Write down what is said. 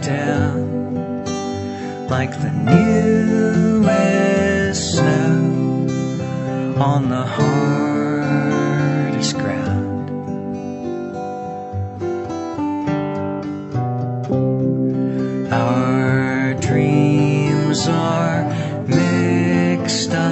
down like the newest snow on the hardest ground. Our dreams are mixed up